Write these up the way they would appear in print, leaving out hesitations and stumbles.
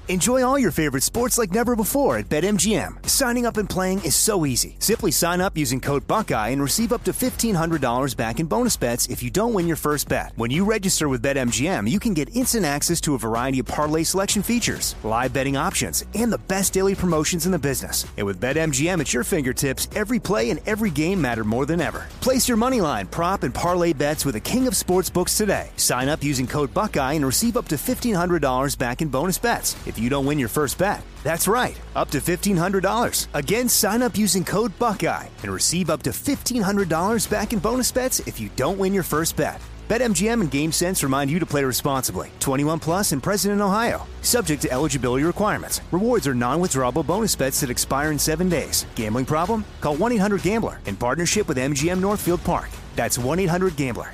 Enjoy all your favorite sports like never before at BetMGM. Signing up and playing is so easy. Simply sign up using code Buckeye and receive up to $1,500 back in bonus bets if you don't win your first bet. When you register with BetMGM, you can get instant access to a variety of parlay selection features, live betting options, and the best daily promotions in the business. And with BetMGM at your fingertips, every play and every game matter more than ever. Place your moneyline, prop, and parlay bets with the king of sportsbooks today. Sign up using code Buckeye and receive up to $1,500 back in bonus bets if you don't win your first bet. That's right, up to $1,500. Again, sign up using code Buckeye and receive up to $1,500 back in bonus bets if you don't win your first bet. BetMGM and GameSense remind you to play responsibly. 21 plus and present in Ohio. Subject to eligibility requirements. Rewards are non-withdrawable bonus bets that expire in 7 days. Gambling problem? Call 1-800-GAMBLER in partnership with MGM Northfield Park. That's 1-800-GAMBLER.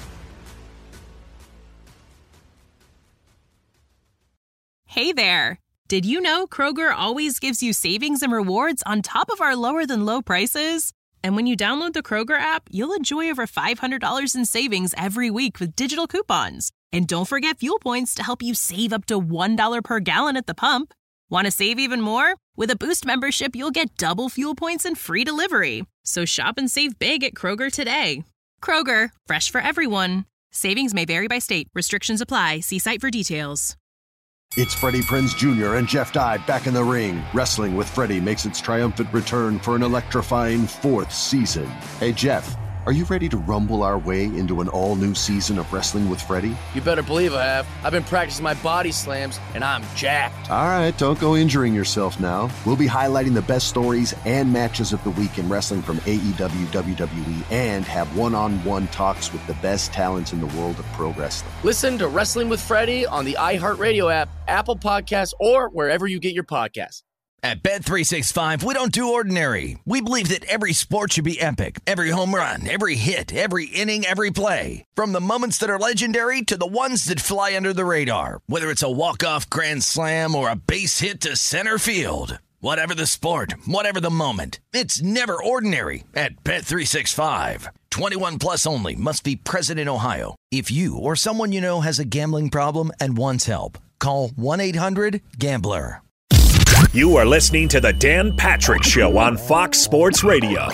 Hey there. Did you know Kroger always gives you savings and rewards on top of our lower than low prices? And when you download the Kroger app, you'll enjoy over $500 in savings every week with digital coupons. And don't forget fuel points to help you save up to $1 per gallon at the pump. Want to save even more? With a Boost membership, you'll get double fuel points and free delivery. So shop and save big at Kroger today. Kroger, fresh for everyone. Savings may vary by state. Restrictions apply. See site for details. It's Freddie Prinze Jr. and Jeff Dye back in the ring. Wrestling with Freddie makes its triumphant return for an electrifying 4th season. Hey, Jeff, are you ready to rumble our way into an all-new season of Wrestling with Freddie? You better believe I have. I've been practicing my body slams, and I'm jacked. All right, don't go injuring yourself now. We'll be highlighting the best stories and matches of the week in wrestling from AEW, WWE, and have one-on-one talks with the best talents in the world of pro wrestling. Listen to Wrestling with Freddie on the iHeartRadio app, Apple Podcasts, or wherever you get your podcasts. At Bet365, we don't do ordinary. We believe that every sport should be epic. Every home run, every hit, every inning, every play. From the moments that are legendary to the ones that fly under the radar. Whether it's a walk-off grand slam or a base hit to center field. Whatever the sport, whatever the moment. It's never ordinary at Bet365. 21 plus only. Must be present in Ohio. If you or someone you know has a gambling problem and wants help, call 1-800-GAMBLER. You are listening to the Dan Patrick Show on Fox Sports Radio.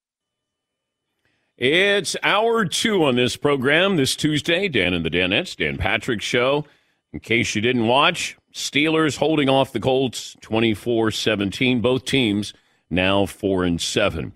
It's hour 2 on this program this Tuesday. Dan and the Danettes, Dan Patrick Show. In case you didn't watch, Steelers holding off the Colts 24-17. Both teams now 4-7.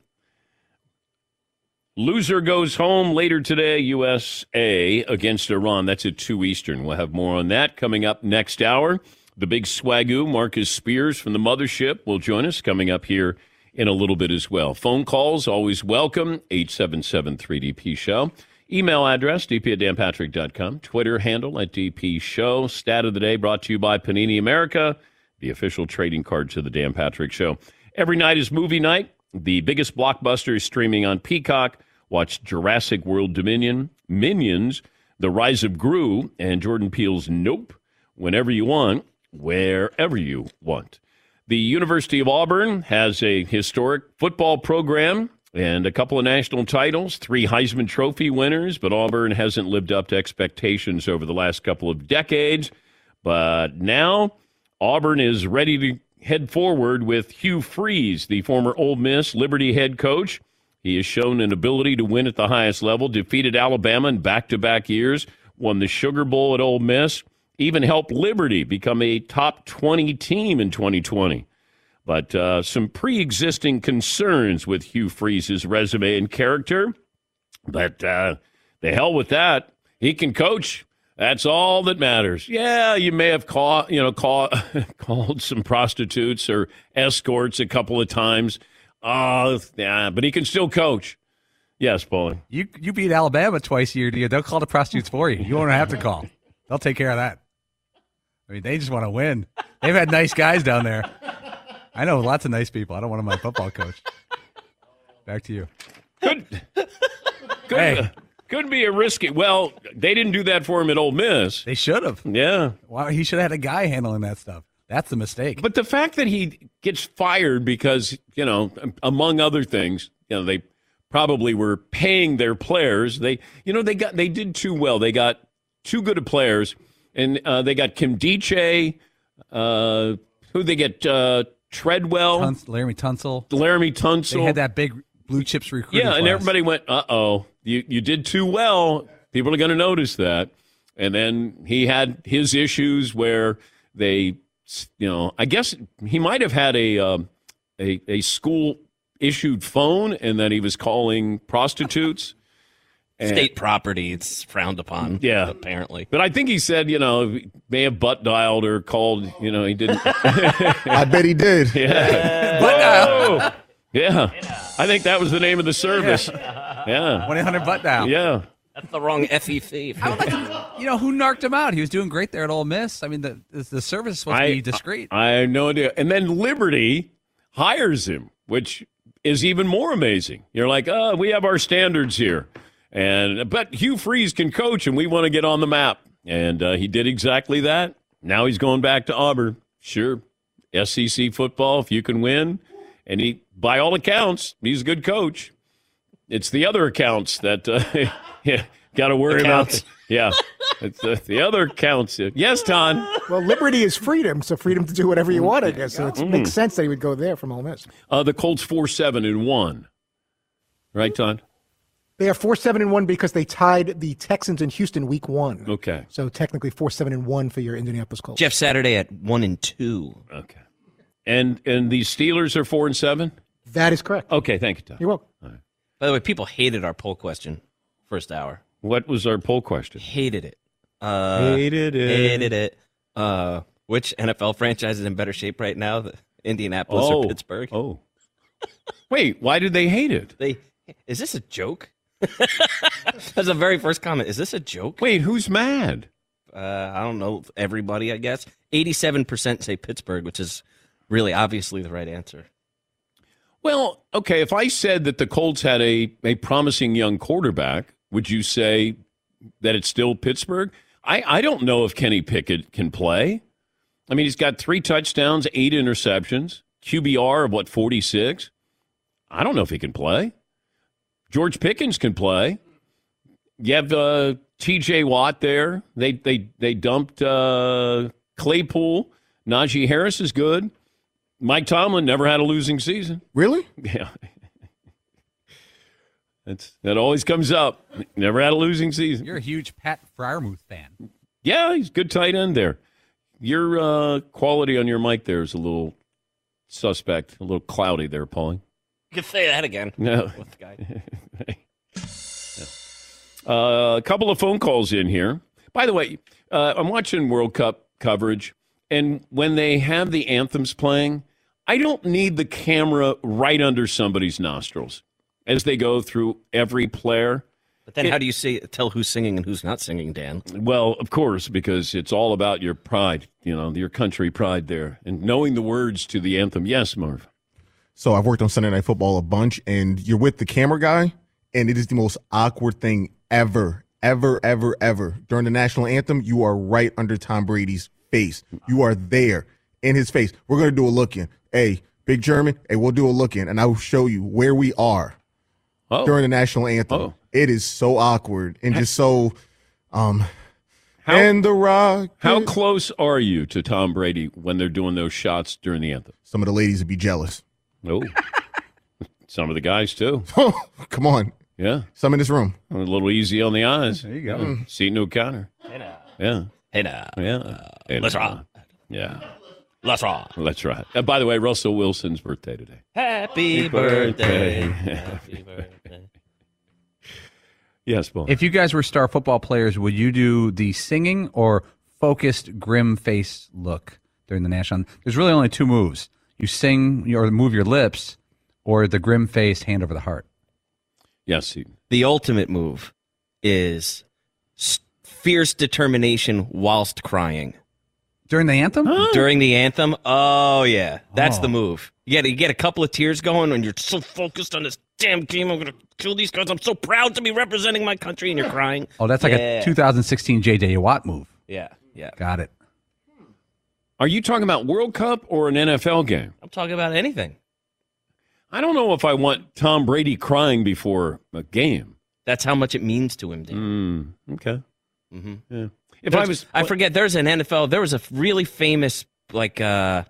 Loser goes home later today, USA against Iran. That's at 2 Eastern. We'll have more on that coming up next hour. The big swagoo, Marcus Spears from the Mothership, will join us coming up here in a little bit as well. Phone calls, always welcome, 877-3DP-SHOW. Email address, dp@danpatrick.com. Twitter handle @DP-SHOW. Stat of the day brought to you by Panini America, the official trading card to the Dan Patrick Show. Every night is movie night. The biggest blockbuster is streaming on Peacock. Watch Jurassic World Dominion, Minions, The Rise of Gru, and Jordan Peele's Nope whenever you want, wherever you want. The University of Auburn has a historic football program and a couple of national titles, 3 Heisman Trophy winners, but Auburn hasn't lived up to expectations over the last couple of decades. But now Auburn is ready to head forward with Hugh Freeze, the former Ole Miss Liberty head coach. He has shown an ability to win at the highest level, defeated Alabama in back-to-back years, won the Sugar Bowl at Ole Miss, even helped Liberty become a top 20 team in 2020. But some pre-existing concerns with Hugh Freeze's resume and character. But the hell with that. He can coach. That's all that matters. Yeah, you may have called some prostitutes or escorts a couple of times. Yeah, but he can still coach. Yes, Paulie. You beat Alabama twice a year. They'll call the prostitutes for you. You won't have to call. They'll take care of that. I mean, they just want to win. They've had nice guys down there. I know lots of nice people. I don't want my football coach. Back to you. Could be a risky. Well, they didn't do that for him at Ole Miss. They should have. Yeah. Wow, he should have had a guy handling that stuff. That's the mistake. But the fact that he gets fired because, among other things, they probably were paying their players. They did too well. They got too good of players, and they got Kim Diche, Who'd they get? Treadwell? Laramie Tunsil. Laramie Tunsil. They had that big blue chips recruiting Yeah, and class. everybody went, uh-oh, you did too well. People are going to notice that. And then he had his issues where they, I guess he might have had a school-issued phone and then he was calling prostitutes. State property, it's frowned upon, apparently. But I think he said, may have butt dialed or called, he didn't. I bet he did. Yeah. Butt dial. Yeah. I think that was the name of the service. Yeah. 1-800 butt dial. Yeah. That's the wrong FEC. Who narked him out? He was doing great there at Ole Miss. I mean, the service is supposed to be discreet. I have no idea. And then Liberty hires him, which is even more amazing. You're like, we have our standards here. But Hugh Freeze can coach, and we want to get on the map. And he did exactly that. Now he's going back to Auburn. Sure, SEC football, if you can win. And he, by all accounts, he's a good coach. It's the other accounts that got to worry about. Yeah, it's the other accounts. Yes, Ton. Well, liberty is freedom, so freedom to do whatever you want, I guess. So it makes sense that he would go there from Ole Miss. The Colts 4-7-1. Right, Ton? They are 4-7-1 because they tied the Texans in Houston week 1. Okay. So technically 4-7-1 for your Indianapolis Colts. Jeff Saturday at 1-2. Okay. And the Steelers are 4-7? That is correct. Okay, thank you, Tom. You're welcome. All right. By the way, people hated our poll question first hour. What was our poll question? Hated it. Hated it. Which NFL franchise is in better shape right now? Indianapolis or Pittsburgh? Oh. Wait, why did they hate it? Is this a joke? That's the very first comment. Is this a joke? Wait, who's mad? I don't know. Everybody, I guess. 87% say Pittsburgh, which is really obviously the right answer. Well, okay, if I said that the Colts had a promising young quarterback, would you say that it's still Pittsburgh? I don't know if Kenny Pickett can play. I mean, he's got 3 touchdowns, 8 interceptions, QBR of 46. I don't know if he can play. George Pickens can play. You have T.J. Watt there. They dumped Claypool. Najee Harris is good. Mike Tomlin never had a losing season. Really? Yeah. That always comes up. Never had a losing season. You're a huge Pat Freiermuth fan. Yeah, he's a good tight end there. Your quality on your mic there is a little suspect, a little cloudy there, Paulie. You can say that again. No. With the guy. A couple of phone calls in here. By the way, I'm watching World Cup coverage, and when they have the anthems playing, I don't need the camera right under somebody's nostrils as they go through every player. But then how do you tell who's singing and who's not singing, Dan? Well, of course, because it's all about your pride, your country pride there, and knowing the words to the anthem. Yes, Marv. So I've worked on Sunday Night Football a bunch, and you're with the camera guy, and it is the most awkward thing ever, ever, ever, ever. During the national anthem, you are right under Tom Brady's face. You are there in his face. We're going to do a look-in. Hey, Big German, we'll do a look-in, and I will show you where we are during the national anthem. Oh. It is so awkward and just so and the rock. How close are you to Tom Brady when they're doing those shots during the anthem? Some of the ladies would be jealous. Oh, some of the guys, too. Come on. Yeah. Some in this room. A little easy on the eyes. There you go. Seat no counter. Hey now. Yeah. Hey now. Yeah. Let's rock. Yeah. Let's rock. That's right. By the way, Russell Wilson's birthday today. Happy birthday. Happy birthday. Yes, Paul. If you guys were star football players, would you do the singing or focused, grim face look during the national? There's really only 2 moves. You sing or move your lips, or the grim face, hand over the heart. Yes. The ultimate move is fierce determination whilst crying. During the anthem? During the anthem? Oh, yeah. That's the move. You get a couple of tears going when you're so focused on this damn game. I'm going to kill these guys. I'm so proud to be representing my country, and you're crying. Oh, that's like a 2016 J.J. Watt move. Yeah. Got it. Are you talking about World Cup or an NFL game? I'm talking about anything. I don't know if I want Tom Brady crying before a game. That's how much it means to him, Dan. Okay. Mm-hmm. Yeah. I forget, there's an NFL, there was a really famous,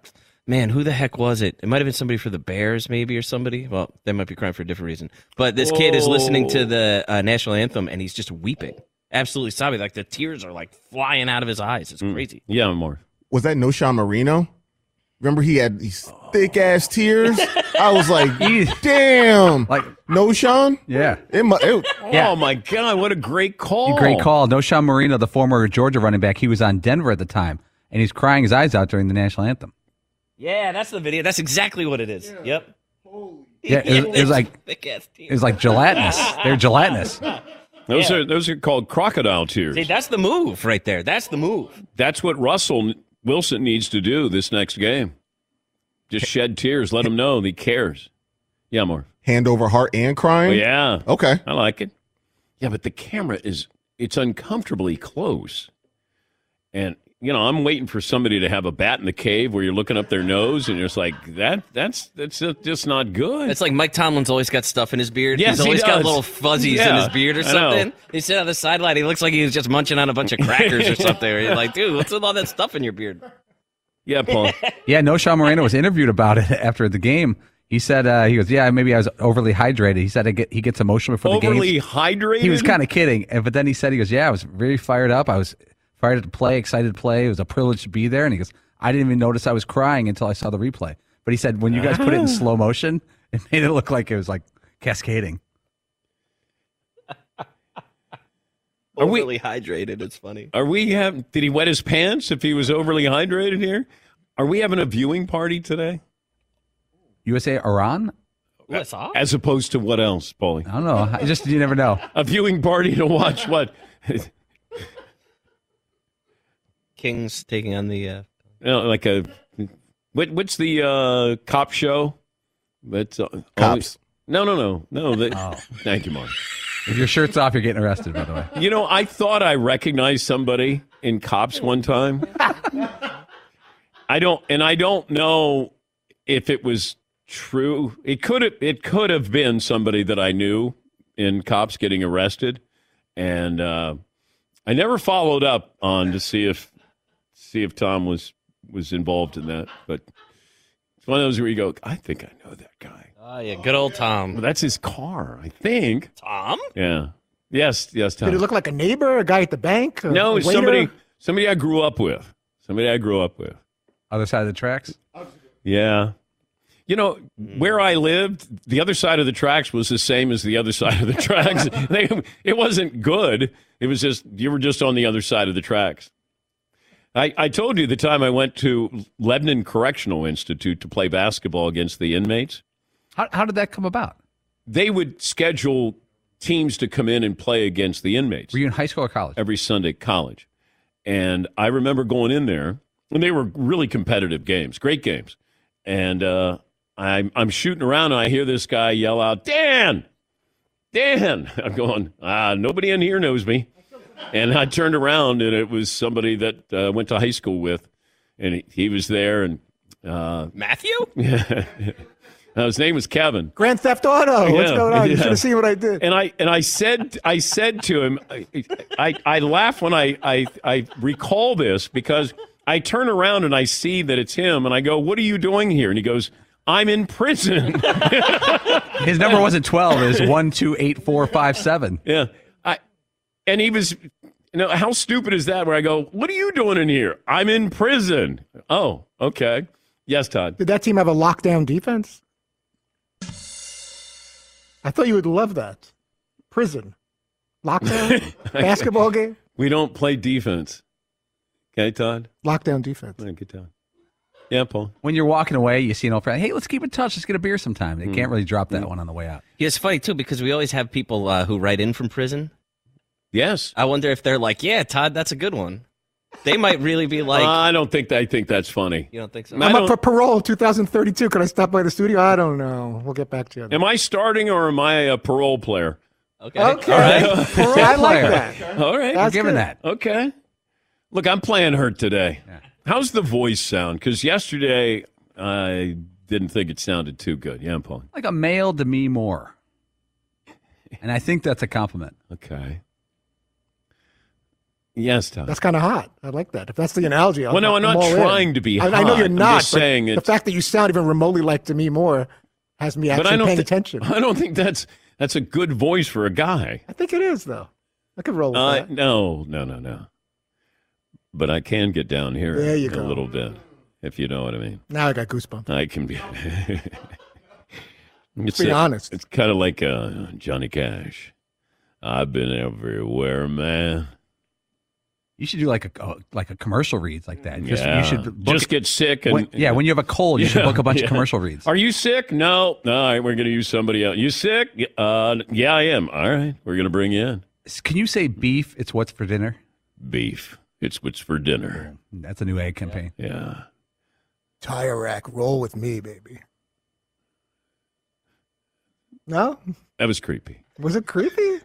Man, who the heck was it? It might have been somebody for the Bears, maybe, or somebody. Well, they might be crying for a different reason. But this kid is listening to the national anthem, and he's just weeping. Absolutely sobbing. Like, the tears are, like, flying out of his eyes. It's crazy. Yeah, more. Was that Noshan Marino? Remember he had these thick-ass tears? I was like, damn. Like Noshan? Yeah. Oh, my God. What a great call. Great call. Noshan Marino, the former Georgia running back, he was on Denver at the time, and he's crying his eyes out during the national anthem. Yeah, that's the video. That's exactly what it is. Yep. Yeah, it was like thick-ass tears. it was like gelatinous. They're gelatinous. Those are called crocodile tears. See, that's the move right there. That's the move. That's what Russell Wilson needs to do this next game. Just shed tears. Let him know that he cares. Yeah, more. Hand over heart and crying? Oh, yeah. Okay. I like it. Yeah, but the camera it's uncomfortably close. And, you know, I'm waiting for somebody to have a bat in the cave where you're looking up their nose and you're just like, that's just not good. It's like Mike Tomlin's always got stuff in his beard. Yes, he's always he got does. little fuzzies in his beard or something. He's sitting on the sideline. He looks like he was just munching on a bunch of crackers or something. You're like, dude, what's with all that stuff in your beard? Yeah, Paul. Yeah, Noshan Marino was interviewed about it after the game. He said, he goes, yeah, maybe I was overly hydrated. He said he gets emotional before the game. Overly hydrated? He was kind of kidding. But then he said, he goes, yeah, I was very fired up. I was fired to play, excited to play. It was a privilege to be there. And he goes, I didn't even notice I was crying until I saw the replay. But he said, when you guys put it in slow motion, it made it look like it was like cascading. Overly hydrated. It's funny. Did he wet his pants if he was overly hydrated here? Are we having a viewing party today? USA, Iran? USA? As opposed to what else, Paulie? I don't know. You never know. A viewing party to watch what? Kings taking on the... like a... What's the cop show? That's Cops. No. Thank you, Mark. If your shirt's off, you're getting arrested, by the way. You know, I thought I recognized somebody in Cops one time. I don't know if it was true. It could have been somebody that I knew in Cops getting arrested, and I never followed up on to see if Tom was involved in that. But it's one of those where you go, I think I know that guy. Oh, yeah, good old Tom. Well, that's his car, I think. Tom? Yeah. Yes, Tom. Did it look like a neighbor, a guy at the bank? No, a waiter? somebody I grew up with. Other side of the tracks? Yeah. You know, where I lived, the other side of the tracks was the same as the other side of the tracks. It wasn't good. It was just, you were just on the other side of the tracks. I told you the time I went to Lebanon Correctional Institute to play basketball against the inmates. How did that come about? They would schedule teams to come in and play against the inmates. Were you in high school or college? Every Sunday, college. And I remember going in there, and they were really competitive games, great games. And I'm shooting around, and I hear this guy yell out, Dan! I'm going, nobody in here knows me. And I turned around, and it was somebody that went to high school with, and he was there. And Matthew? Yeah. His name was Kevin. Grand Theft Auto. What's going on? You should have seen what I did. And I said to him, I laugh when I recall this because I turn around and I see that it's him, and I go, "What are you doing here?" And he goes, "I'm in prison." His number wasn't 12; it was 128457. Yeah, and he was. How stupid is that? Where I go, "What are you doing in here?" "I'm in prison." Oh, okay. Yes, Todd. Did that team have a lockdown defense? I thought you would love that. Prison. Lockdown? Basketball game? We don't play defense. Okay, Todd? Lockdown defense. Good Todd. Yeah, Paul. When you're walking away, you see an old friend, hey, let's keep in touch. Let's get a beer sometime. They can't really drop that one on the way out. Yeah, it's funny, too, because we always have people who write in from prison. Yes. I wonder if they're like, yeah, Todd, that's a good one. They might really be like... I don't think that's funny. You don't think so? I'm up for parole 2032. Can I stop by the studio? I don't know. We'll get back to you. Am I starting or am I a parole player? Okay. All right. Parole I like that. All right. That's given that. Okay. Look, I'm playing hurt today. Yeah. How's the voice sound? Because yesterday I didn't think it sounded too good. Yeah, Paul. Like a male Demi Moore. And I think that's a compliment. Okay. Yes, Tom. That's kind of hot. I like that. If that's the analogy, Well, no, I'm not trying to be hot. I know you're I'm not. just saying the fact that you sound even remotely like Demi Moore has me actually paying attention. I don't think that's a good voice for a guy. I think it is, though. I could roll with that. No. But I can get down here a little bit, if you know what I mean. Now I got goosebumps. I can be. Be honest. It's kind of like Johnny Cash. I've been everywhere, man. You should do like a commercial reads like that. You should get sick. And, when you have a cold, you should book a bunch of commercial reads. Are you sick? No. All right, we're going to use somebody else. You sick? Yeah, I am. All right, we're going to bring you in. Can you say beef? It's what's for dinner. Beef. It's what's for dinner. That's a new ad campaign. Yeah. Tire rack, roll with me, baby. No? That was creepy. Was it creepy?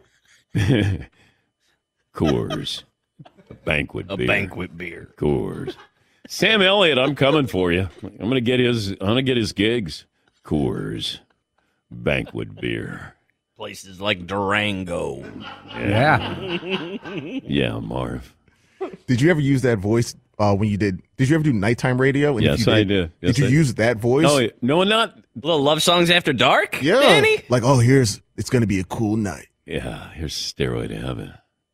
Coors. A banquet beer. Coors. Sam Elliott, I'm coming for you. I'm gonna get his gigs. Coors. Banquet beer. Places like Durango. Yeah. Yeah, Marv. Did you ever use that voice when you did? Did you ever do nighttime radio? And Yes, I did. Did you use that voice? No, not. Little love songs after dark? Yeah. Danny? Like, it's going to be a cool night. Yeah, here's steroid heaven.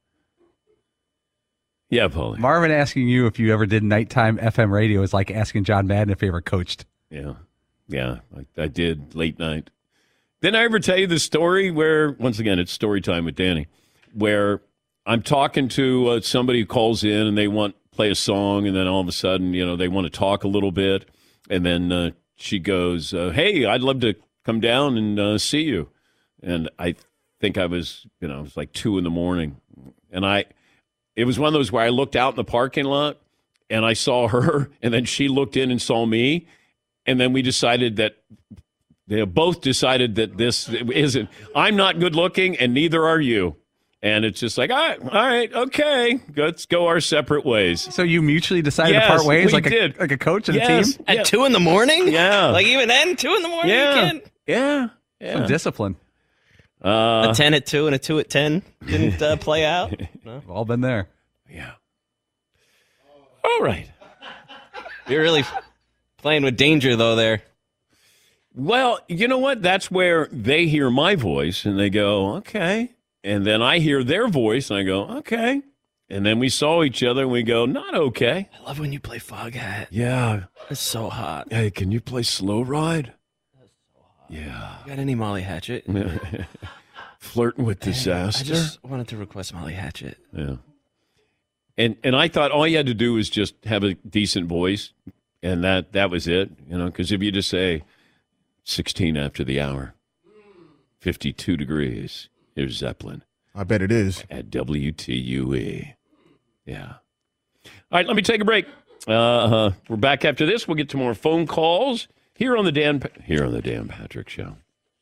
Yeah, Paulie. Marvin asking you if you ever did nighttime FM radio is like asking John Madden if he ever coached. Yeah, I did late night. Didn't I ever tell you the story where, once again, it's story time with Danny, where I'm talking to somebody who calls in and they want to play a song, and then all of a sudden, they want to talk a little bit, and then she goes, hey, I'd love to come down and see you. And I think I was, it was like 2 a.m. And it was one of those where I looked out in the parking lot and I saw her, and then she looked in and saw me. And then we decided that they both decided that this isn't, I'm not good looking and neither are you. And it's just like, all right, okay, let's go our separate ways. So you mutually decided to part ways we like a coach and a team? At 2 a.m? Yeah. Like even then, 2 a.m? Yeah. You Yeah. Some discipline. A 10 at 2 and a 2 at 10 didn't play out. No? We've all been there. Yeah. All right. You're really playing with danger, though, there. Well, you know what? That's where they hear my voice and they go, okay. And then I hear their voice and I go, okay. And then we saw each other and we go, not okay. I love when you play Fog Hat. Yeah. It's so hot. Hey, can you play Slow Ride? That's so hot. Yeah. Got any Molly Hatchet? Flirting with Disaster? I just wanted to request Molly Hatchet. Yeah. And I thought all you had to do was just have a decent voice, and that was it, because if you just say 16 after the hour, 52 degrees, here's Zeppelin. I bet it is. At WTUE. Yeah. All right, let me take a break. We're back after this. We'll get to more phone calls here on the Dan Patrick Show.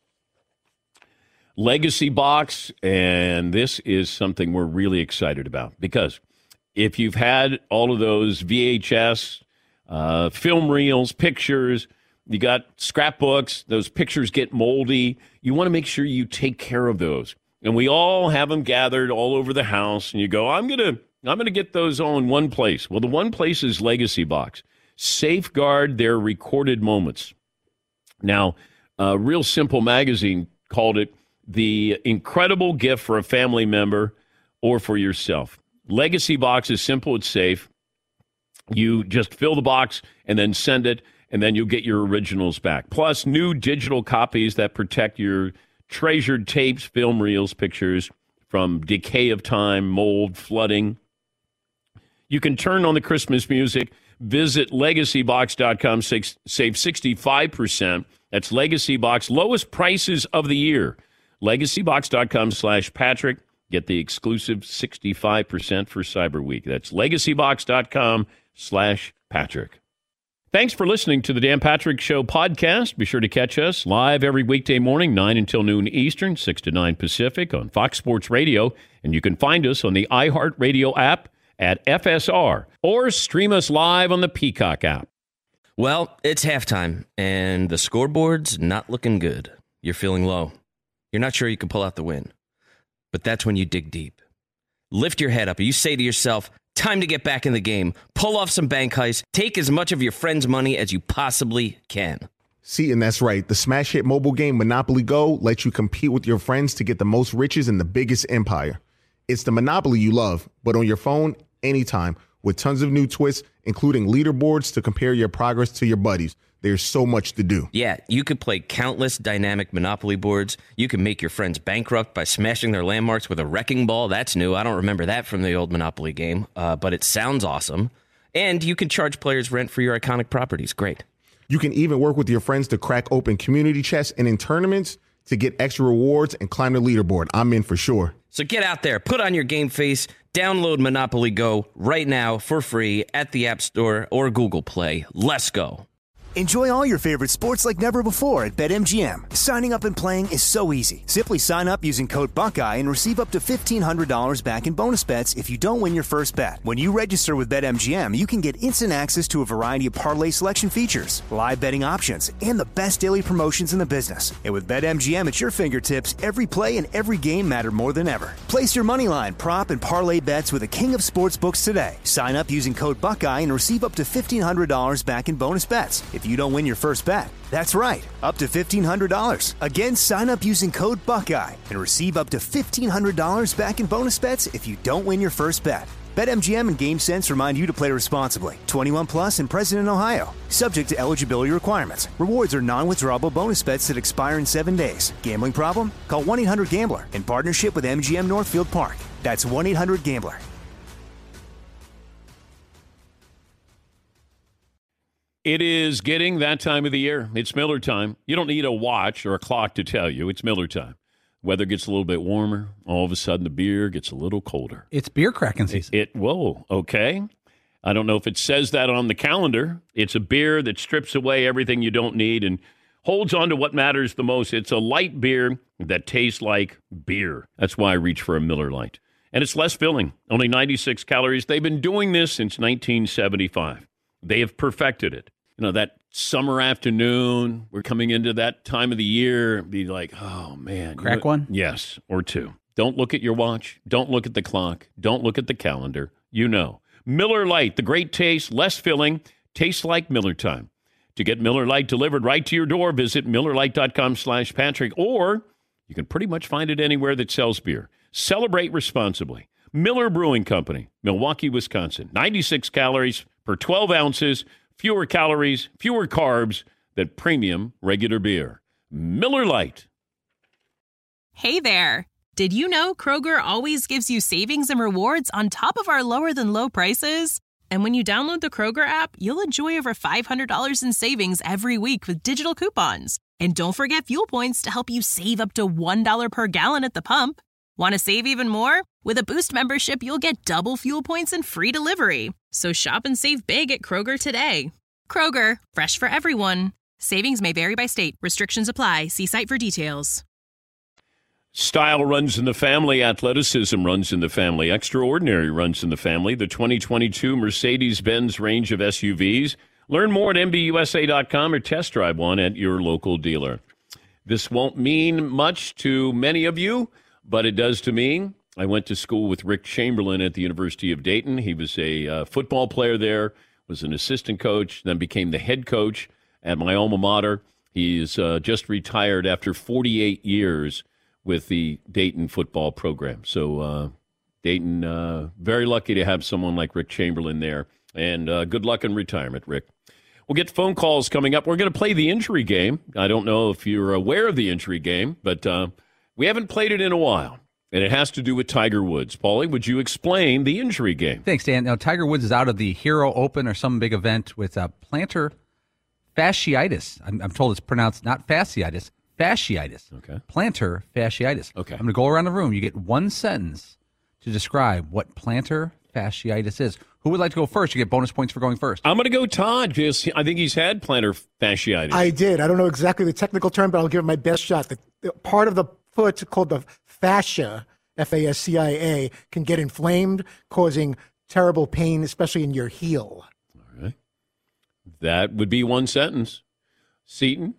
Legacy Box, and this is something we're really excited about because if you've had all of those VHS, film reels, pictures, you got scrapbooks, those pictures get moldy, you want to make sure you take care of those. And we all have them gathered all over the house, and you go, I'm gonna get those all in one place. Well, the one place is Legacy Box. Safeguard their recorded moments. Now, Real Simple Magazine called it the incredible gift for a family member or for yourself. Legacy Box is simple, it's safe. You just fill the box and then send it, and then you'll get your originals back. Plus, new digital copies that protect your treasured tapes, film reels, pictures from decay of time, mold, flooding. You can turn on the Christmas music. Visit legacybox.com, save 65%. That's Legacy Box, lowest prices of the year. Legacybox.com/Patrick. Get the exclusive 65% for Cyber Week. That's legacybox.com/Patrick. Thanks for listening to the Dan Patrick Show podcast. Be sure to catch us live every weekday morning, 9 until noon Eastern, 6 to 9 Pacific on Fox Sports Radio. And you can find us on the iHeartRadio app at FSR or stream us live on the Peacock app. Well, it's halftime, and the scoreboard's not looking good. You're feeling low. You're not sure you can pull out the win. But that's when you dig deep. lift your head up. You say to yourself, time to get back in the game. Pull off some bank heists. Take as much of your friend's money as you possibly can. See, and that's right. The smash hit mobile game Monopoly Go lets you compete with your friends to get the most riches in the biggest empire. It's the Monopoly you love, but on your phone, anytime, with tons of new twists, including leaderboards to compare your progress to your buddies. There's so much to do. Yeah, you could play countless dynamic Monopoly boards. You can make your friends bankrupt by smashing their landmarks with a wrecking ball. That's new. I don't remember that from the old Monopoly game, but it sounds awesome. And you can charge players rent for your iconic properties. Great. You can even work with your friends to crack open community chests and in tournaments to get extra rewards and climb the leaderboard. I'm in for sure. So get out there, put on your game face, download Monopoly Go right now for free at the App Store or Google Play. Let's go. Enjoy all your favorite sports like never before at BetMGM. Signing up and playing is so easy. Simply sign up using code Buckeye and receive up to $1,500 back in bonus bets if you don't win your first bet. When you register with BetMGM, you can get instant access to a variety of parlay selection features, live betting options, and the best daily promotions in the business. And with BetMGM at your fingertips, every play and every game matter more than ever. Place your moneyline, prop, and parlay bets with the king of sportsbooks today. Sign up using code Buckeye and receive up to $1,500 back in bonus bets if you don't win your first bet. That's right, up to $1,500. Again, sign up using code Buckeye and receive up to $1,500 back in bonus bets if you don't win your first bet. BetMGM and GameSense remind you to play responsibly. 21 plus and present in Ohio. Subject to eligibility requirements. Rewards are non-withdrawable bonus bets that expire in 7 days. Gambling problem? Call 1-800-GAMBLER in partnership with MGM Northfield Park. That's 1-800-GAMBLER. It is getting that time of the year. It's Miller time. You don't need a watch or a clock to tell you. It's Miller time. Weather gets a little bit warmer. All of a sudden, the beer gets a little colder. It's beer cracking season. Whoa, okay. I don't know if it says that on the calendar. It's a beer that strips away everything you don't need and holds on to what matters the most. It's a light beer that tastes like beer. That's why I reach for a Miller Lite. And it's less filling, only 96 calories. They've been doing this since 1975. They have perfected it. You know, that summer afternoon, we're coming into that time of the year, be like, oh, man. Crack one? Yes, or two. Don't look at your watch. Don't look at the clock. Don't look at the calendar. You know. Miller Lite, the great taste, less filling, tastes like Miller time. To get Miller Lite delivered right to your door, visit MillerLite.com/Patrick, or you can pretty much find it anywhere that sells beer. Celebrate responsibly. Miller Brewing Company, Milwaukee, Wisconsin. 96 calories per 12 ounces. Fewer calories, fewer carbs than premium regular beer. Miller Lite. Hey there. Did you know Kroger always gives you savings and rewards on top of our lower than low prices? And when you download the Kroger app, you'll enjoy over $500 in savings every week with digital coupons. And don't forget fuel points to help you save up to $1 per gallon at the pump. Want to save even more? With a Boost membership, you'll get double fuel points and free delivery. So shop and save big at Kroger today. Kroger, fresh for everyone. Savings may vary by state. Restrictions apply. See site for details. Style runs in the family. Athleticism runs in the family. Extraordinary runs in the family. The 2022 Mercedes-Benz range of SUVs. Learn more at MBUSA.com or test drive one at your local dealer. This won't mean much to many of you, but it does to me. I went to school with Rick Chamberlain at the University of Dayton. He was a football player there, was an assistant coach, then became the head coach at my alma mater. He's just retired after 48 years with the Dayton football program. So Dayton, very lucky to have someone like Rick Chamberlain there. And good luck in retirement, Rick. We'll get phone calls coming up. We're going to play the injury game. I don't know if you're aware of the injury game, but we haven't played it in a while. And it has to do with Tiger Woods. Paulie, would you explain the injury game? Thanks, Dan. Now, Tiger Woods is out of the Hero Open or some big event with plantar fasciitis. I'm told it's pronounced not fasciitis, fasciitis. Okay. Plantar fasciitis. Okay. I'm going to go around the room. You get one sentence to describe what plantar fasciitis is. Who would like to go first? You get bonus points for going first. I'm going to go Todd, because I think he's had plantar fasciitis. I did. I don't know exactly the technical term, but I'll give it my best shot. The part of the foot called the fascia, F-A-S-C-I-A, can get inflamed, causing terrible pain, especially in your heel. All right. That would be one sentence. Seton?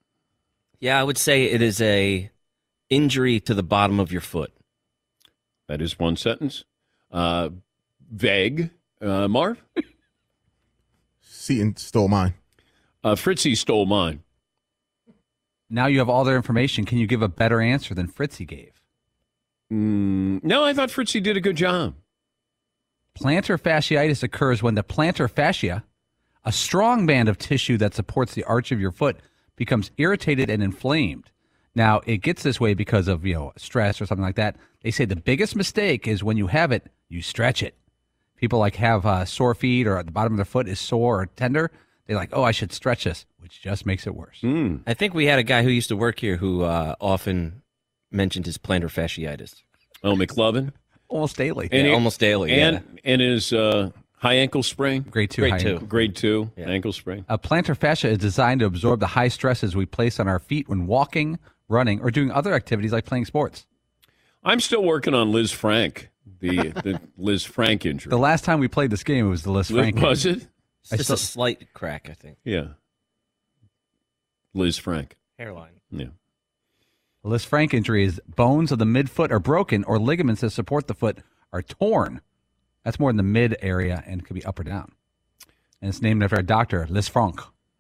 Yeah, I would say it is a injury to the bottom of your foot. That is one sentence. Vague. Marv? Seton stole mine. Fritzy stole mine. Now you have all their information. Can you give a better answer than Fritzy gave? No, I thought Fritzy did a good job. Plantar fasciitis occurs when the plantar fascia, a strong band of tissue that supports the arch of your foot, becomes irritated and inflamed. Now, it gets this way because of, stress or something like that. They say the biggest mistake is when you have it, you stretch it. People have sore feet or at the bottom of their foot is sore or tender. They're like, oh, I should stretch this, which just makes it worse. I think we had a guy who used to work here who often mentioned his plantar fasciitis. Oh, McLovin? Almost daily. Almost daily, and his high ankle sprain? Grade 2. Grade 2 ankle sprain. A plantar fascia is designed to absorb the high stresses we place on our feet when walking, running, or doing other activities like playing sports. I'm still working on Liz Frank, the Liz Frank injury. The last time we played this game, it was the Liz Frank injury. Was it? It's just a slight crack, I think. Yeah. Liz Frank. Hairline. Yeah. The Liz Frank injury is bones of the midfoot are broken or ligaments that support the foot are torn. That's more in the mid area and could be up or down. And it's named after a doctor, Liz Frank.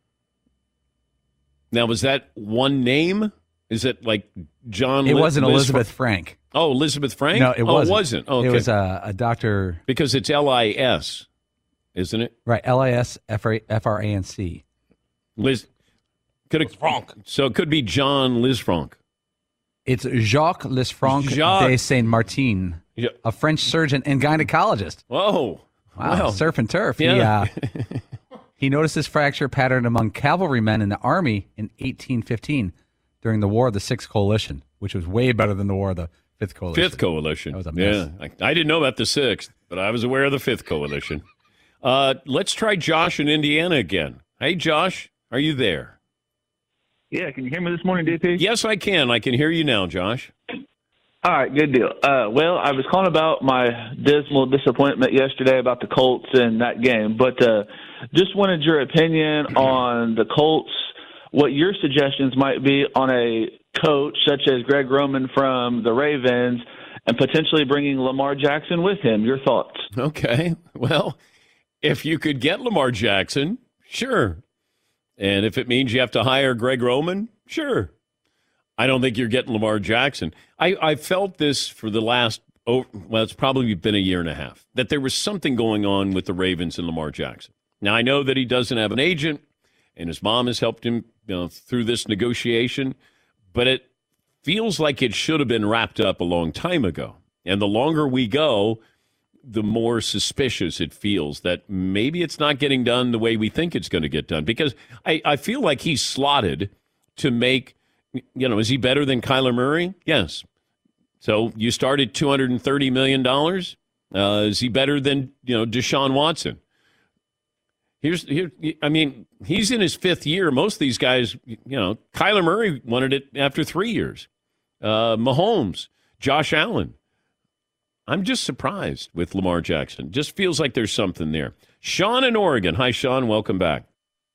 Now, was that one name? Is it like John? It wasn't Elizabeth Frank. Oh, Elizabeth Frank? No, it wasn't. It wasn't. Okay. It was a doctor. Because it's L-I-S, isn't it? Right, L-I-S-F-R-A-N-C. Liz Frank. So it could be John Liz Frank. It's Jacques Lisfranc de Saint-Martin, a French surgeon and gynecologist. Whoa. Wow, surf and turf. Yeah. He noticed this fracture pattern among cavalrymen in the Army in 1815 during the War of the Sixth Coalition, which was way better than the War of the Fifth Coalition. Fifth Coalition. That was a mess. Yeah. I didn't know about the Sixth, but I was aware of the Fifth Coalition. Let's try Josh in Indiana again. Hey, Josh, are you there? Yeah, can you hear me this morning, DP? Yes, I can. I can hear you now, Josh. All right, good deal. Well, I was calling about my dismal disappointment yesterday about the Colts in that game, but just wanted your opinion on the Colts, what your suggestions might be on a coach such as Greg Roman from the Ravens and potentially bringing Lamar Jackson with him. Your thoughts? Okay. Well, if you could get Lamar Jackson, sure. And if it means you have to hire Greg Roman, sure. I don't think you're getting Lamar Jackson. I felt this for the last, it's probably been a year and a half, that there was something going on with the Ravens and Lamar Jackson. Now, I know that he doesn't have an agent, and his mom has helped him through this negotiation, but it feels like it should have been wrapped up a long time ago. And the longer we go, the more suspicious it feels that maybe it's not getting done the way we think it's going to get done. Because I feel like he's slotted to make, is he better than Kyler Murray? Yes. So you start at $230 million. Is he better than, Deshaun Watson? He's in his fifth year. Most of these guys, Kyler Murray wanted it after 3 years. Mahomes, Josh Allen. I'm just surprised with Lamar Jackson. Just feels like there's something there. Sean in Oregon. Hi, Sean. Welcome back.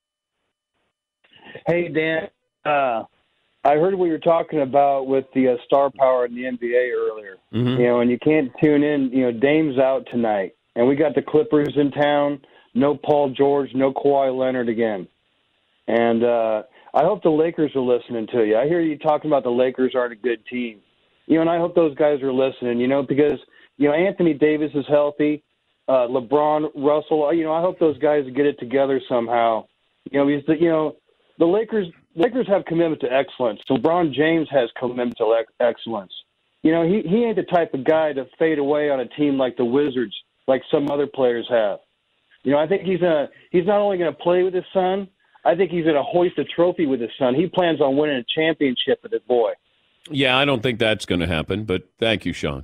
Hey, Dan. I heard what you were talking about with the star power in the NBA earlier. Mm-hmm. And you can't tune in. Dame's out tonight, and we got the Clippers in town. No Paul George, no Kawhi Leonard again. And I hope the Lakers are listening to you. I hear you talking about the Lakers aren't a good team. And I hope those guys are listening, because, Anthony Davis is healthy, LeBron, Russell. I hope those guys get it together somehow. Because, the Lakers have commitment to excellence. LeBron James has commitment to excellence. He ain't the type of guy to fade away on a team like the Wizards, like some other players have. I think he's not only going to play with his son, I think he's going to hoist a trophy with his son. He plans on winning a championship with his boy. Yeah, I don't think that's going to happen, but thank you, Sean.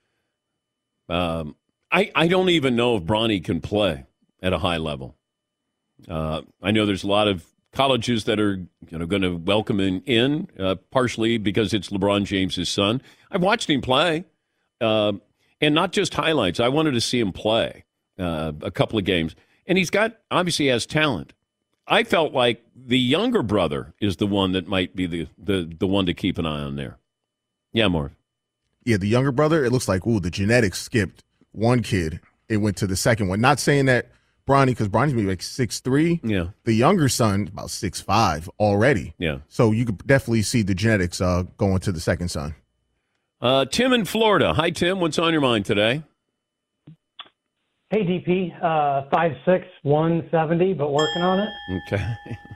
I don't even know if Bronny can play at a high level. I know there's a lot of colleges that are going to welcome him in, partially because it's LeBron James' son. I've watched him play, and not just highlights. I wanted to see him play a couple of games, and obviously has talent. I felt like the younger brother is the one that might be the one to keep an eye on there. Yeah, Marv. Yeah, the younger brother, it looks like, the genetics skipped one kid. It went to the second one. Not saying that Bronny, because Bronny's maybe like 6'3". Yeah. The younger son, about 6'5" already. Yeah. So you could definitely see the genetics going to the second son. Tim in Florida. Hi, Tim. What's on your mind today? Hey, DP. 5'6", 170, but working on it. Okay.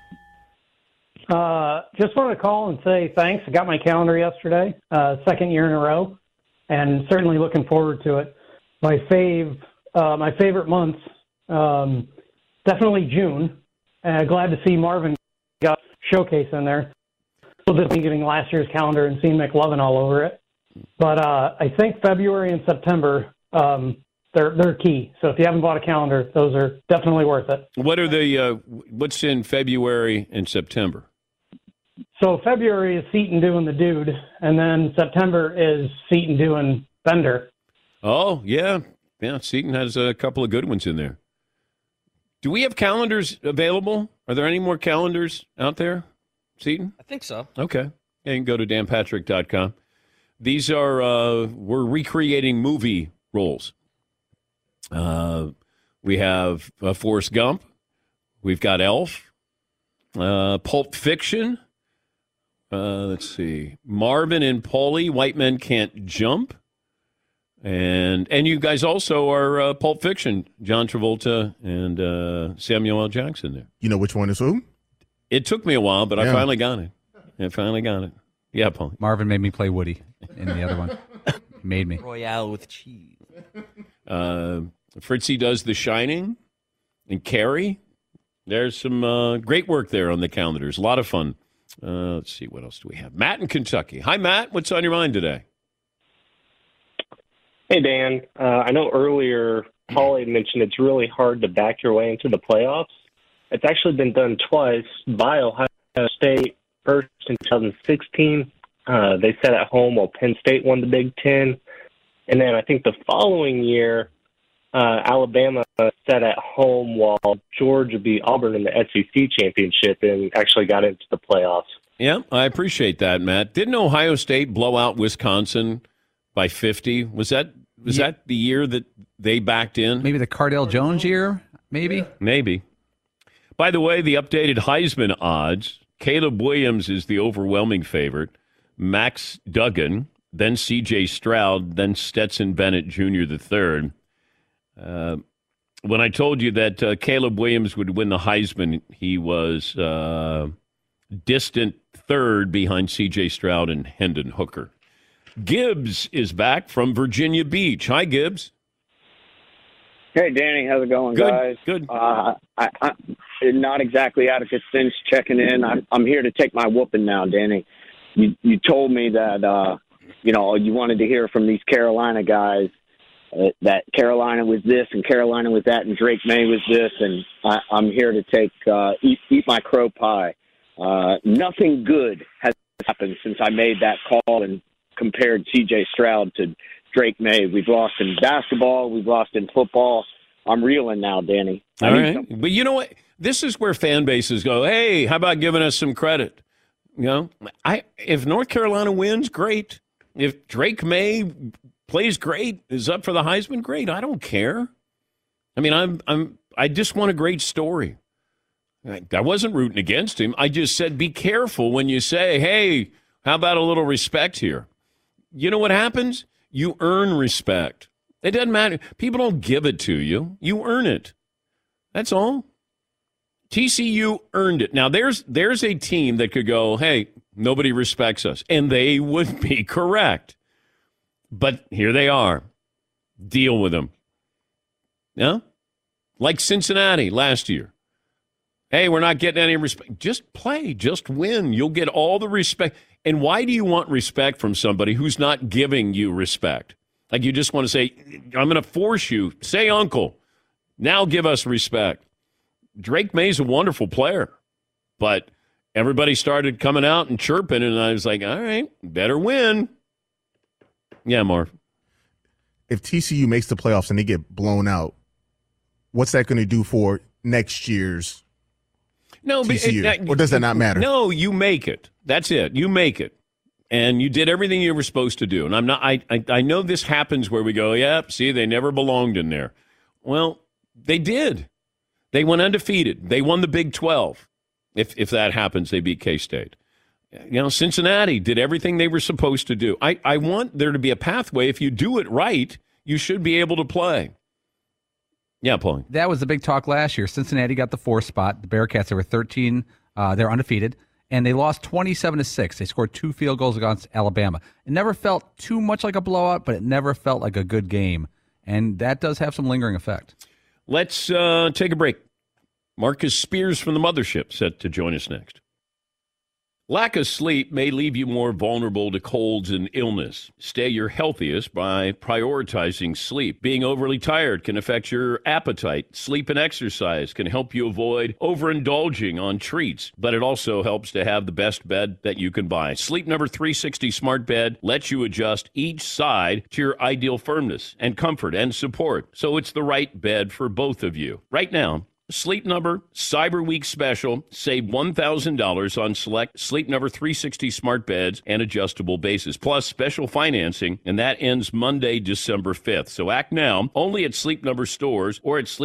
Just wanted to call and say thanks. I got my calendar yesterday, second year in a row, and certainly looking forward to it. My favorite months, definitely June. Glad to see Marvin got showcase in there. So just getting last year's calendar and seeing McLovin all over it. But I think February and September, they're key. So if you haven't bought a calendar, those are definitely worth it. What are what's in February and September? So February is Seton doing the dude, and then September is Seton doing Bender. Oh, yeah. Yeah, Seton has a couple of good ones in there. Do we have calendars available? Are there any more calendars out there, Seton? I think so. Okay. Yeah, you can go to danpatrick.com. These are, we're recreating movie roles. We have Forrest Gump. We've got Elf. Pulp Fiction. Let's see. Marvin and Paulie, White Men Can't Jump. And you guys also are Pulp Fiction, John Travolta and Samuel L. Jackson there. You know which one is who? It took me a while, but I finally got it. Yeah, Paul. Marvin made me play Woody in the other one. He made me. Royale with cheese. Fritzy does The Shining and Carrie. There's some great work there on the calendars. A lot of fun. Let's see, what else do we have? Matt in Kentucky. Hi, Matt. What's on your mind today? Hey, Dan. I know earlier Paul had mentioned it's really hard to back your way into the playoffs. It's actually been done twice by Ohio State. First in 2016, they sat at home while Penn State won the Big Ten. And then I think the following year, Alabama sat at home while Georgia beat Auburn in the SEC championship and actually got into the playoffs. Yeah, I appreciate that, Matt. Didn't Ohio State blow out Wisconsin by 50? Was that the year that they backed in? Maybe the Cardale Jones year, maybe? Maybe. By the way, the updated Heisman odds, Caleb Williams is the overwhelming favorite, Max Duggan, then C.J. Stroud, then Stetson Bennett Jr. the third. When I told you that Caleb Williams would win the Heisman, he was distant third behind C.J. Stroud and Hendon Hooker. Gibbs is back from Virginia Beach. Hi, Gibbs. Hey, Danny. How's it going, Good, guys? Good. I'm not exactly Atticus Finch checking in. I'm here to take my whooping now, Danny. You told me that, you wanted to hear from these Carolina guys, that Carolina was this and Carolina was that and Drake May was this, and I'm here to eat my crow pie. Nothing good has happened since I made that call and compared C.J. Stroud to Drake May. We've lost in basketball. We've lost in football. I'm reeling now, Danny. All right. But you know what? This is where fan bases go, hey, how about giving us some credit? If North Carolina wins, great. If Drake May plays great, is up for the Heisman, great. I don't care. I mean, I just want a great story. I wasn't rooting against him. I just said be careful when you say, hey, how about a little respect here? You know what happens? You earn respect. It doesn't matter. People don't give it to you. You earn it. That's all. TCU earned it. Now, there's a team that could go, hey, nobody respects us. And they would be correct. But here they are. Deal with them. Yeah? Like Cincinnati last year. Hey, we're not getting any respect. Just play. Just win. You'll get all the respect. And why do you want respect from somebody who's not giving you respect? Like you just want to say, I'm going to force you. Say uncle. Now give us respect. Drake May's a wonderful player. But everybody started coming out and chirping, and I was like, all right, better win. Yeah, Marv. If TCU makes the playoffs and they get blown out, what's that going to do for next year's TCU? Or does that not matter? No, you make it. That's it. You make it. And you did everything you were supposed to do. And I know this happens where we go, see, they never belonged in there. Well, they did. They went undefeated. They won the Big 12. If that happens, they beat K-State. Cincinnati did everything they were supposed to do. I want there to be a pathway. If you do it right, you should be able to play. Yeah, Paul. That was the big talk last year. Cincinnati got the 4th spot. The Bearcats, they were 13. They're undefeated. And they lost 27-6. They scored 2 field goals against Alabama. It never felt too much like a blowout, but it never felt like a good game. And that does have some lingering effect. Let's take a break. Marcus Spears from the Mothership set to join us next. Lack of sleep may leave you more vulnerable to colds and illness. Stay your healthiest by prioritizing sleep. Being overly tired can affect your appetite. Sleep and exercise can help you avoid overindulging on treats, but it also helps to have the best bed that you can buy. Sleep Number 360 Smart Bed lets you adjust each side to your ideal firmness and comfort and support, so it's the right bed for both of you. Right now, Sleep Number Cyber Week special. Save $1,000 on select Sleep Number 360 smart beds and adjustable bases, plus special financing, and that ends Monday, December 5th. So act now, only at Sleep Number stores or at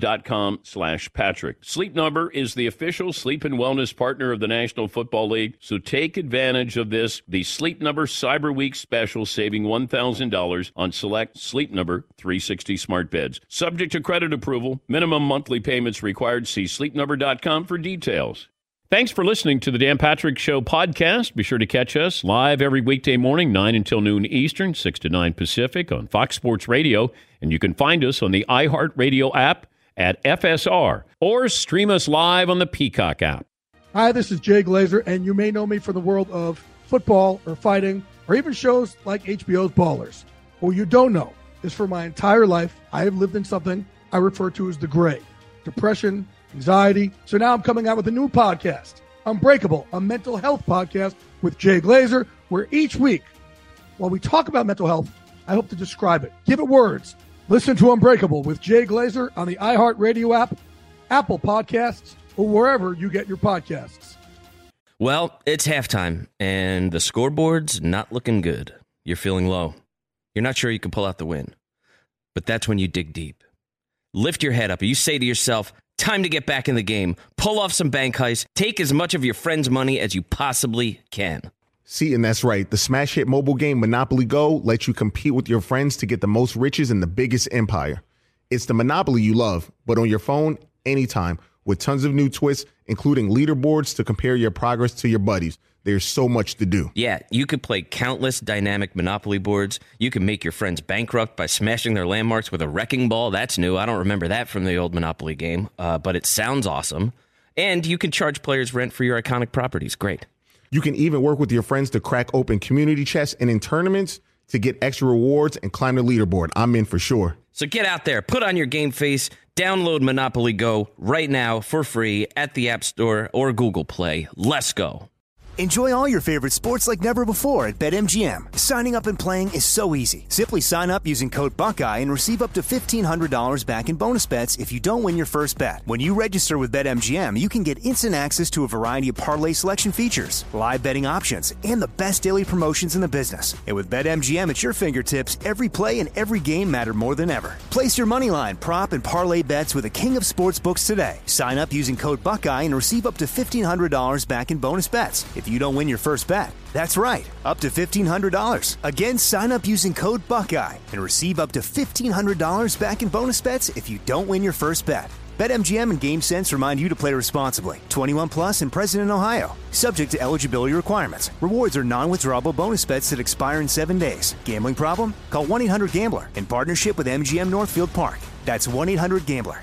sleepnumber.com/Patrick. Sleep Number is the official sleep and wellness partner of the National Football League, so take advantage of this, the Sleep Number Cyber Week special, saving $1,000 on select Sleep Number 360 smart beds. Subject to credit approval, minimum monthly payments required. See sleepnumber.com for details. Thanks for listening to the Dan Patrick Show podcast. Be sure to catch us live every weekday morning, 9 until noon Eastern, 6 to 9 Pacific on Fox Sports Radio. And you can find us on the iHeartRadio app at FSR or stream us live on the Peacock app. Hi, this is Jay Glazer, and you may know me for the world of football or fighting or even shows like HBO's Ballers. What you don't know is for my entire life, I have lived in something I refer to as the gray. Depression, anxiety. So now I'm coming out with a new podcast, Unbreakable, a mental health podcast with Jay Glazer, where each week, while we talk about mental health, I hope to describe it, give it words. Listen to Unbreakable with Jay Glazer on the iHeartRadio app, Apple Podcasts, or wherever you get your podcasts. Well, it's halftime, and the scoreboard's not looking good. You're feeling low. You're not sure you can pull out the win. But that's when you dig deep. Lift your head up. You say to yourself, time to get back in the game. Pull off some bank heists. Take as much of your friend's money as you possibly can. See, and that's right. The smash hit mobile game Monopoly Go lets you compete with your friends to get the most riches in the biggest empire. It's the Monopoly you love, but on your phone, anytime, with tons of new twists, including leaderboards to compare your progress to your buddies. There's so much to do. Yeah, you could play countless dynamic Monopoly boards. You can make your friends bankrupt by smashing their landmarks with a wrecking ball. That's new. I don't remember that from the old Monopoly game, but it sounds awesome. And you can charge players rent for your iconic properties. Great. You can even work with your friends to crack open community chests and in tournaments to get extra rewards and climb the leaderboard. I'm in for sure. So get out there, put on your game face, download Monopoly Go right now for free at the App Store or Google Play. Let's go. Enjoy all your favorite sports like never before at BetMGM. Signing up and playing is so easy. Simply sign up using code Buckeye and receive up to $1,500 back in bonus bets if you don't win your first bet. When you register with BetMGM, you can get instant access to a variety of parlay selection features, live betting options, and the best daily promotions in the business. And with BetMGM at your fingertips, every play and every game matter more than ever. Place your moneyline, prop, and parlay bets with the king of sportsbooks today. Sign up using code Buckeye and receive up to $1,500 back in bonus bets if you don't win your first bet. That's right, up to $1,500. Again, sign up using code Buckeye and receive up to $1,500 back in bonus bets if you don't win your first bet. BetMGM and GameSense remind you to play responsibly. 21 plus and present in Ohio. Subject to eligibility requirements. Rewards are non-withdrawable bonus bets that expire in 7 days. Gambling problem? Call 1-800-GAMBLER in partnership with MGM Northfield Park. That's 1-800-GAMBLER.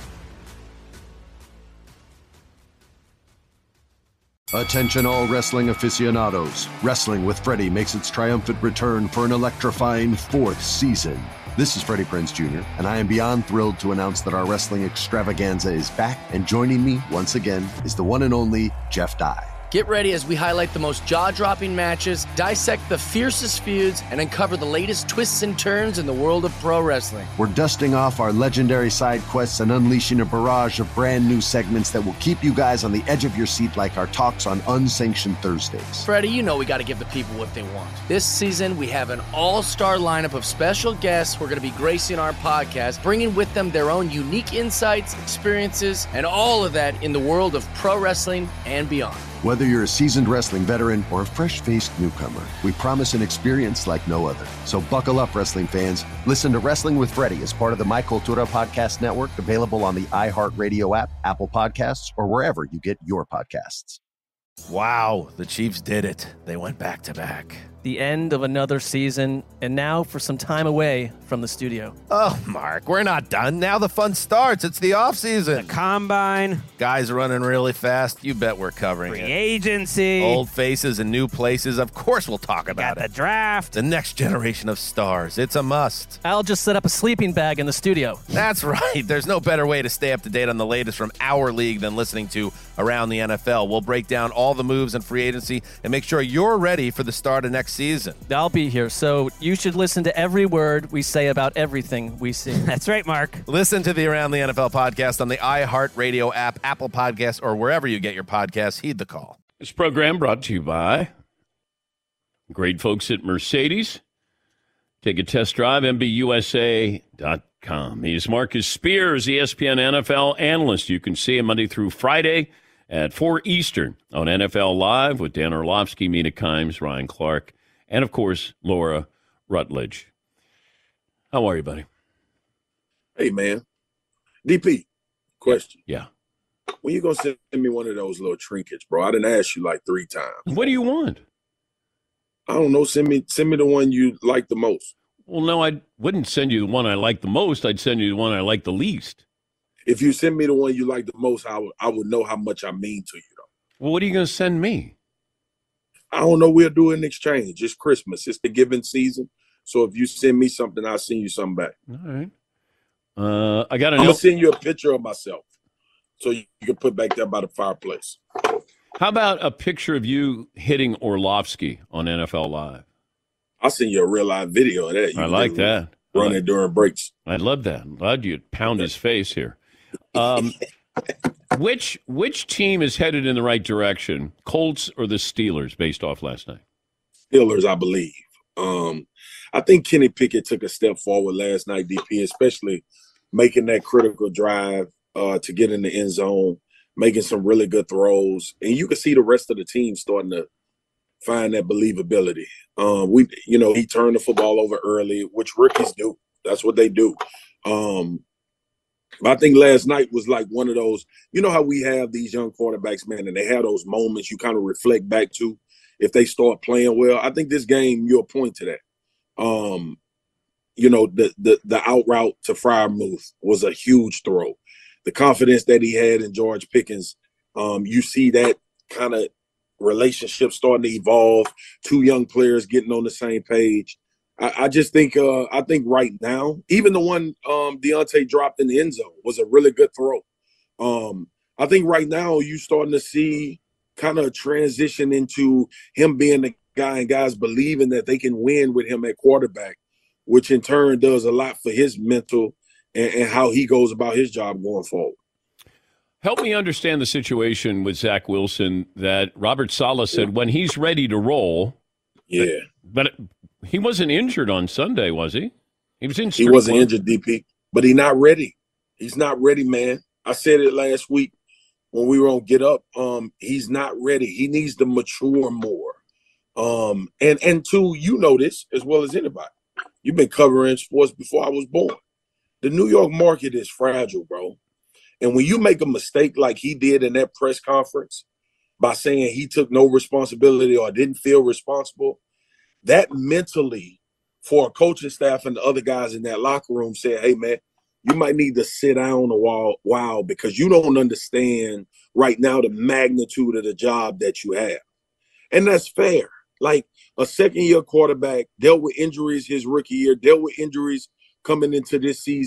Attention all wrestling aficionados. Wrestling with Freddie makes its triumphant return for an electrifying 4th season. This is Freddie Prinze Jr., and I am beyond thrilled to announce that our wrestling extravaganza is back, and joining me once again is the one and only Jeff Dye. Get ready as we highlight the most jaw-dropping matches, dissect the fiercest feuds, and uncover the latest twists and turns in the world of pro wrestling. We're dusting off our legendary side quests and unleashing a barrage of brand new segments that will keep you guys on the edge of your seat like our talks on Unsanctioned Thursdays. Freddie, you know we got to give the people what they want. This season, we have an all-star lineup of special guests who are going to be gracing our podcast, bringing with them their own unique insights, experiences, and all of that in the world of pro wrestling and beyond. Whether you're a seasoned wrestling veteran or a fresh-faced newcomer, we promise an experience like no other. So buckle up, wrestling fans. Listen to Wrestling with Freddie as part of the My Cultura Podcast Network, available on the iHeartRadio app, Apple Podcasts, or wherever you get your podcasts. Wow, the Chiefs did it. They went back-to-back. The end of another season, and now for some time away from the studio. Oh, Mark, we're not done. Now the fun starts. It's the offseason. The combine. Guys running really fast. You bet we're covering Free it. agency. Old faces and new places. Of course we'll talk about it. The draft. The next generation of stars. It's a must. I'll just set up a sleeping bag in the studio. That's right. There's no better way to stay up to date on the latest from our league than listening to Around the NFL. We'll break down all the moves in free agency and make sure you're ready for the start of next season. I'll be here, so you should listen to every word we say about everything we see. That's right, Mark. Listen to the Around the NFL podcast on the iHeartRadio app, Apple Podcasts, or wherever you get your podcasts. Heed the call. This program brought to you by great folks at Mercedes. Take a test drive, MBUSA.com. He's Marcus Spears, ESPN NFL analyst. You can see him Monday through Friday at 4 Eastern on NFL Live with Dan Orlovsky, Mina Kimes, Ryan Clark, and, of course, Laura Rutledge. How are you, buddy? Hey, man. DP, question. Yeah. When you going to send me one of those little trinkets, bro? I didn't ask you like 3 times. What do you want? I don't know. Send me the one you like the most. Well, no, I wouldn't send you the one I like the most. I'd send you the one I like the least. If you send me the one you like the most, I would know how much I mean to you, though. Well, what are you going to send me? I don't know. We'll do it in exchange. It's Christmas. It's the giving season. So if you send me something, I'll send you something back. All right. I got I'm going to send you a picture of myself so you can put back there by the fireplace. How about a picture of you hitting Orlovsky on NFL Live? I'll send you a real live video of that. I like that. Run it during breaks. I'd love that. I'm glad you'd pound his face here. Which team is headed in the right direction, Colts or the Steelers, based off last night? Steelers, I believe. I think Kenny Pickett took a step forward last night, DP, especially making that critical drive to get in the end zone, making some really good throws. And you can see the rest of the team starting to find that believability. He turned the football over early, which rookies do. That's what they do. But I think last night was like one of those, you know how we have these young quarterbacks, man, and they have those moments you kind of reflect back to if they start playing well. I think this game, you'll point to that. The out route to Freiermuth was a huge throw. The confidence that he had in George Pickens, you see that kind of relationship starting to evolve, 2 young players getting on the same page. I just think right now, even the one Deontay dropped in the end zone was a really good throw. I think right now you're starting to see kind of transition into him being the guy and guys believing that they can win with him at quarterback, which in turn does a lot for his mental and how he goes about his job going forward. Help me understand the situation with Zach Wilson that Robert Saleh said when he's ready to roll. Yeah. But he wasn't injured on Sunday, was he? He was in. He wasn't injured, DP, but he's not ready. He's not ready, man. I said it last week when we were on Get Up. He's not ready. He needs to mature more. And two, you know this as well as anybody. You've been covering sports before I was born. The New York market is fragile, bro. And when you make a mistake like he did in that press conference by saying he took no responsibility or didn't feel responsible, that mentally for a coaching staff and the other guys in that locker room said, hey, man, you might need to sit down a while because you don't understand right now the magnitude of the job that you have. And that's fair. Like a second-year quarterback dealt with injuries his rookie year, dealt with injuries coming into this season.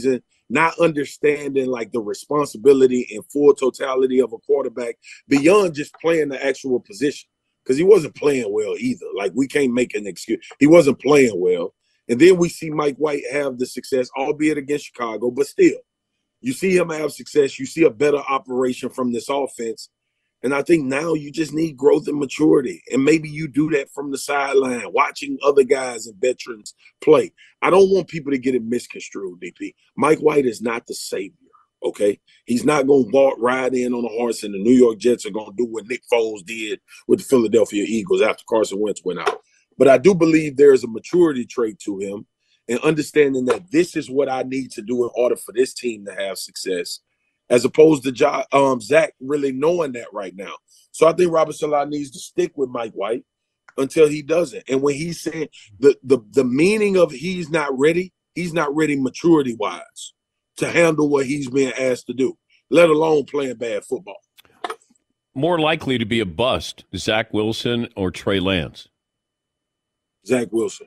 not understanding like the responsibility and full totality of a quarterback beyond just playing the actual position. Because he wasn't playing well either. Like, we can't make an excuse. He wasn't playing well. And then we see Mike White have the success, albeit against Chicago, but still. You see him have success. You see a better operation from this offense. And I think now you just need growth and maturity. And maybe you do that from the sideline, watching other guys and veterans play. I don't want people to get it misconstrued, DP. Mike White is not the savior, okay? He's not going to walk right in on a horse and the New York Jets are going to do what Nick Foles did with the Philadelphia Eagles after Carson Wentz went out. But I do believe there is a maturity trait to him and understanding that this is what I need to do in order for this team to have success, as opposed to Zach really knowing that right now. So I think Robert Saleh needs to stick with Mike White until he doesn't. And when he's saying the meaning of he's not ready maturity-wise to handle what he's being asked to do, let alone playing bad football. More likely to be a bust, Zach Wilson or Trey Lance? Zach Wilson.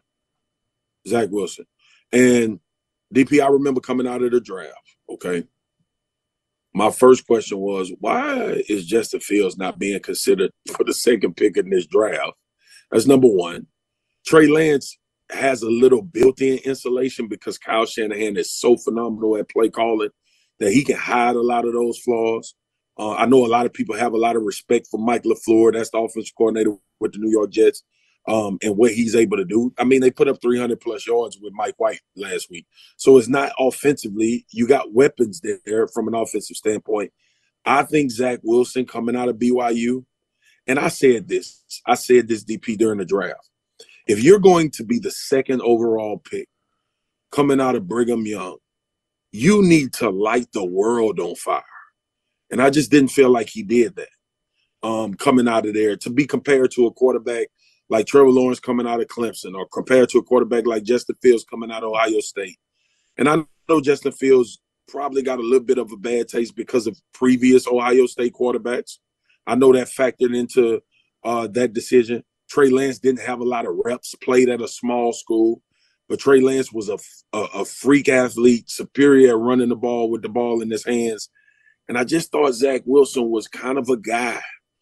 And DP, I remember coming out of the draft, okay? My first question was, why is Justin Fields not being considered for the second pick in this draft? That's number one. Trey Lance has a little built-in insulation because Kyle Shanahan is so phenomenal at play calling that he can hide a lot of those flaws. I know a lot of people have a lot of respect for Mike LaFleur. That's the offensive coordinator with the New York Jets. And what he's able to do. I mean, they put up 300-plus yards with Mike White last week. So it's not offensively. You got weapons there from an offensive standpoint. I think Zach Wilson coming out of BYU, and I said this, DP, during the draft. If you're going to be the second overall pick coming out of Brigham Young, you need to light the world on fire. And I just didn't feel like he did that coming out of there to be compared to a quarterback like Trevor Lawrence coming out of Clemson, or compared to a quarterback like Justin Fields coming out of Ohio State. And I know Justin Fields probably got a little bit of a bad taste because of previous Ohio State quarterbacks. I know that factored into that decision. Trey Lance didn't have a lot of reps, played at a small school, but Trey Lance was a freak athlete, superior at running the ball with the ball in his hands. And I just thought Zach Wilson was kind of a guy.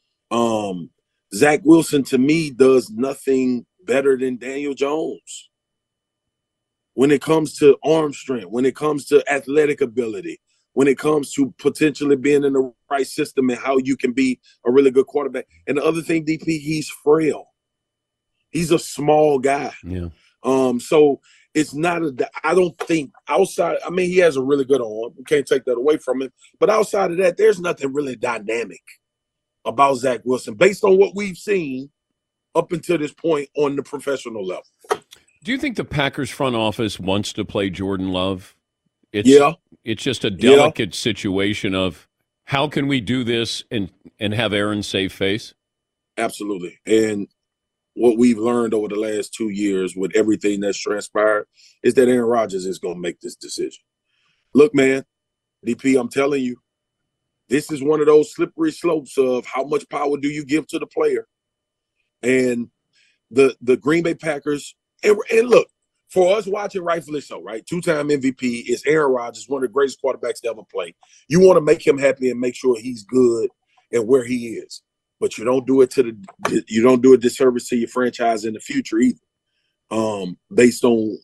Zach Wilson, to me, does nothing better than Daniel Jones when it comes to arm strength, when it comes to athletic ability, when it comes to potentially being in the right system and how you can be a really good quarterback. And the other thing, DP, he's frail. He's a small guy. Yeah. So it's not I don't think outside, I mean, he has a really good arm. We can't take that away from him. But outside of that, there's nothing really dynamic about Zach Wilson based on what we've seen up until this point on the professional level. Do you think the Packers front office wants to play Jordan Love? It's just a delicate situation of how can we do this and have Aaron save face? Absolutely. And what we've learned over the last 2 years with everything that's transpired is that Aaron Rodgers is going to make this decision. Look, man, DP, I'm telling you, this is one of those slippery slopes of how much power do you give to the player. And the Green Bay Packers, and look, for us watching, rightfully so, right? 2-time MVP is Aaron Rodgers, one of the greatest quarterbacks to ever play. You want to make him happy and make sure he's good and where he is. But you don't do a disservice to your franchise in the future either. Based on,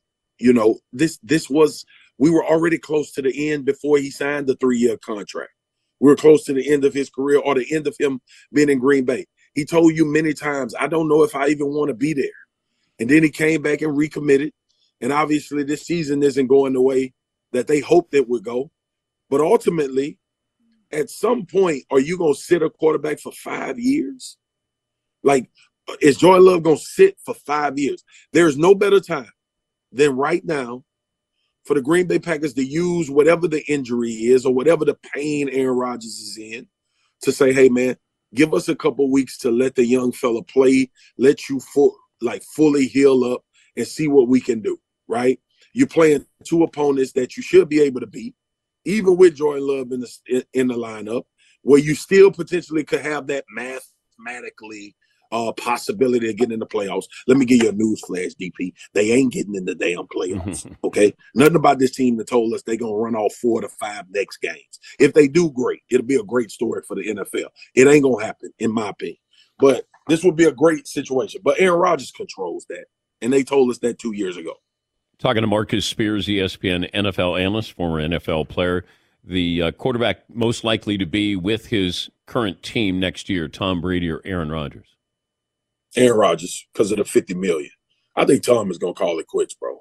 we were already close to the end before he signed the 3-year contract. We were close to the end of his career or the end of him being in Green Bay. He told you many times, I don't know if I even want to be there. And then he came back and recommitted. And obviously this season isn't going the way that they hoped it would go. But ultimately, at some point, are you going to sit a quarterback for 5 years? Like, is Jordan Love going to sit for 5 years? There's no better time than right now for the Green Bay Packers to use whatever the injury is or whatever the pain Aaron Rodgers is in to say, hey, man, give us a couple weeks to let the young fella play, let you fully heal up and see what we can do, right? You're playing two opponents that you should be able to beat, even with Jordan Love in the lineup, where you still potentially could have that math mathematically possibility of getting in the playoffs. Let me give you a news flash, DP. They ain't getting in the damn playoffs, okay? Nothing about this team that told us they're going to run off 4 to 5 next games. If they do, great. It'll be a great story for the NFL. It ain't going to happen, in my opinion. But this would be a great situation. But Aaron Rodgers controls that, and they told us that 2 years ago. Talking to Marcus Spears, ESPN NFL analyst, former NFL player, the quarterback most likely to be with his current team next year, Tom Brady or Aaron Rodgers? Aaron Rodgers, because of the $50 million. I think Tom is going to call it quits, bro.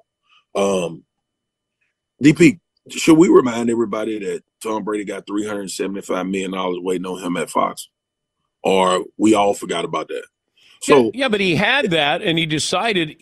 DP, should we remind everybody that Tom Brady got $375 million waiting on him at Fox? Or we all forgot about that? So yeah, but he had that, and he decided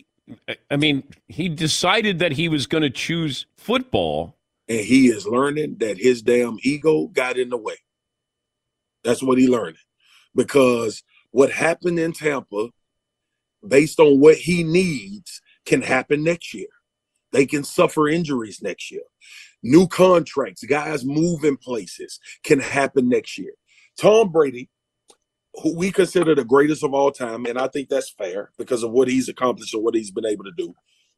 that he was going to choose football. And he is learning that his damn ego got in the way. That's what he learned. Because what happened in Tampa, based on what he needs, can happen next year. They can suffer injuries next year. New contracts, guys moving places can happen next year. Tom Brady, who we consider the greatest of all time, and I think that's fair because of what he's accomplished and what he's been able to do.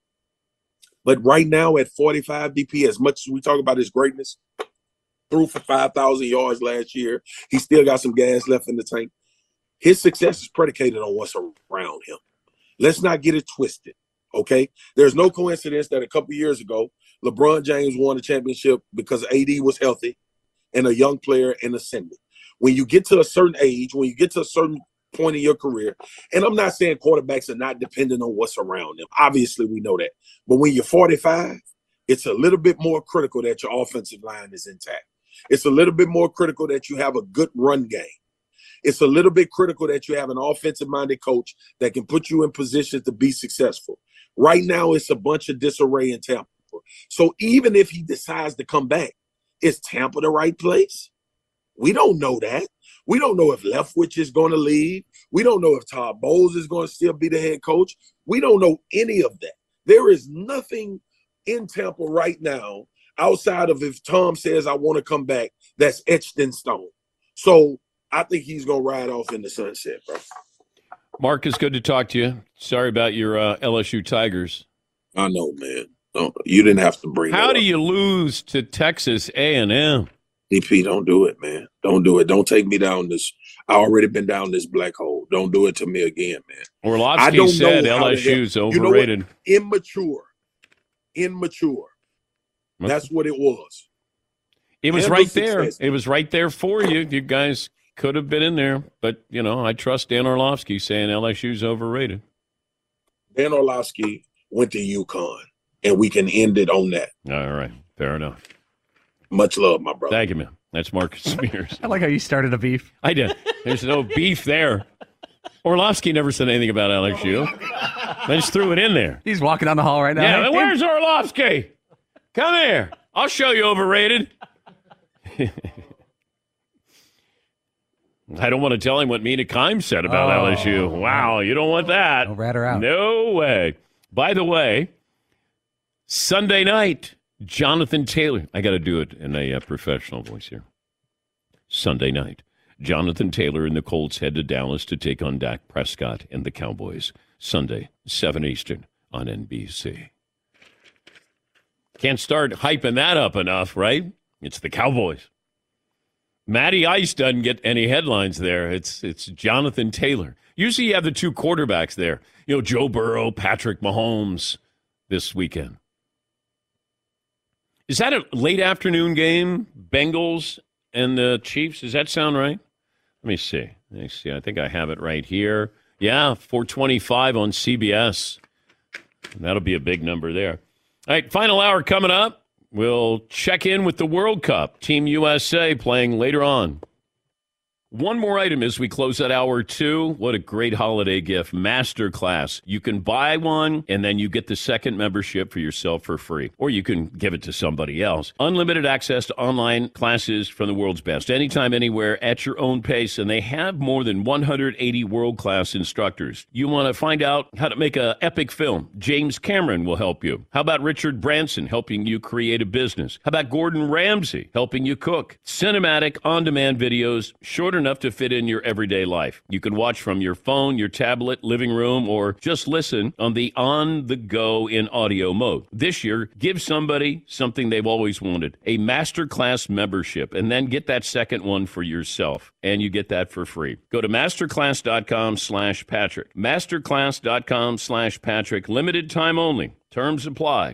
But right now at 45 DP, as much as we talk about his greatness, threw for 5,000 yards last year, he still got some gas left in the tank. His success is predicated on what's around him. Let's not get it twisted, okay? There's no coincidence that a couple years ago, LeBron James won the championship because AD was healthy and a young player and ascending. When you get to a certain age, when you get to a certain point in your career, and I'm not saying quarterbacks are not dependent on what's around them. Obviously, we know that. But when you're 45, it's a little bit more critical that your offensive line is intact. It's a little bit more critical that you have a good run game. It's a little bit critical that you have an offensive-minded coach that can put you in position to be successful. Right now, it's a bunch of disarray in Tampa. So even if he decides to come back, is Tampa the right place? We don't know that. We don't know if Leftwich is going to leave. We don't know if Todd Bowles is going to still be the head coach. We don't know any of that. There is nothing in Tampa right now outside of if Tom says, I want to come back, that's etched in stone. So I think he's going to ride off in the sunset, bro. Mark, it's good to talk to you. Sorry about your LSU Tigers. I know, man. No, you didn't have to bring How that do up. you lose to Texas A&M? DP, don't do it, man. Don't do it. Don't take me down this. I already been down this black hole. Don't do it to me again, man. Orlovsky said LSU's overrated. You know what? Immature. That's what it was. It was Handle right there. success. It was right there for you. You guys could have been in there. But, I trust Dan Orlovsky saying LSU's overrated. Dan Orlovsky went to UConn, and we can end it on that. All right. Fair enough. Much love, my brother. Thank you, man. That's Marcus Spears. I like how you started a beef. I did. There's no beef there. Orlovsky never said anything about LSU. I just threw it in there. He's walking down the hall right now. Yeah, Hey, where's Orlovsky? Come here. I'll show you overrated. I don't want to tell him what Mina Kimes said about LSU. Wow, you don't want that. Don't rat her out. No way. By the way, Sunday night, Jonathan Taylor. I got to do it in a professional voice here. Sunday night, Jonathan Taylor and the Colts head to Dallas to take on Dak Prescott and the Cowboys. Sunday, 7 Eastern on NBC. Can't start hyping that up enough, right? It's the Cowboys. Matty Ice doesn't get any headlines there. It's Jonathan Taylor. Usually you have the two quarterbacks there. Joe Burrow, Patrick Mahomes this weekend. Is that a late afternoon game, Bengals and the Chiefs? Does that sound right? Let me see. I think I have it right here. Yeah, 4:25 on CBS. That'll be a big number there. All right, final hour coming up. We'll check in with the World Cup. Team USA playing later on. One more item as we close out hour 2. What a great holiday gift. Masterclass. You can buy one, and then you get the second membership for yourself for free. Or you can give it to somebody else. Unlimited access to online classes from the world's best. Anytime, anywhere, at your own pace. And they have more than 180 world-class instructors. You want to find out how to make an epic film? James Cameron will help you. How about Richard Branson helping you create a business? How about Gordon Ramsay helping you cook? Cinematic, on-demand videos, shorter enough to fit in your everyday life. You can watch from your phone, your tablet, living room, or just listen on the on-the-go in audio mode. This year, give somebody something they've always wanted, a Masterclass membership, and then get that second one for yourself. And you get that for free. Go to masterclass.com/Patrick. Masterclass.com/Patrick. Limited time only. Terms apply.